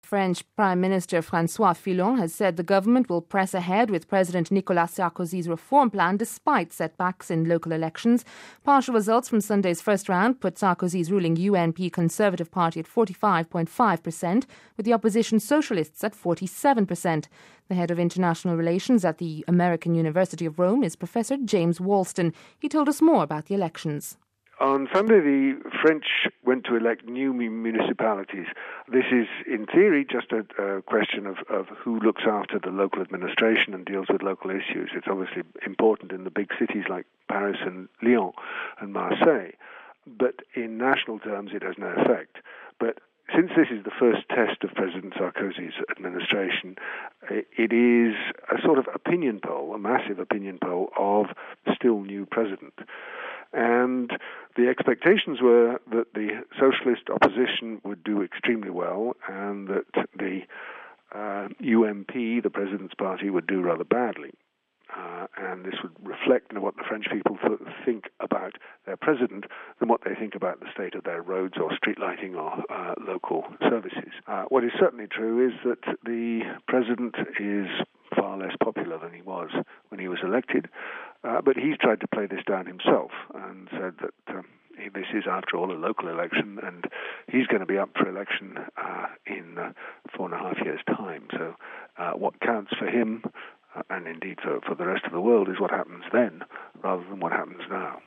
French Prime Minister François Fillon has said the government will press ahead with President Nicolas Sarkozy's reform plan despite setbacks in local elections. Partial results from Sunday's first round put Sarkozy's ruling UNP Conservative Party at 45.5%, with the opposition Socialists at 47%. The head of international relations at the American University of Rome is Professor James Walston. He told us more about the elections. On Sunday, the French went to elect new municipalities. This is, in theory, just a question of who looks after the local administration and deals with local issues. It's obviously important in the big cities like Paris and Lyon and Marseille, but in national terms it has no effect. But since this is the first test of President Sarkozy's administration, it is a sort of opinion poll, a massive opinion poll of still new president. And the expectations were that the socialist opposition would do extremely well and that the UMP, the president's party, would do rather badly. And this would reflect what the French people think about their president than what they think about the state of their roads or street lighting or local services. What is certainly true is that the president is far less popular than he was when he was elected, but he's tried to play this down himself and said that this is, after all, a local election, and he's going to be up for election in 4.5 years' time. So what counts for him, and indeed for the rest of the world, is what happens then rather than what happens now.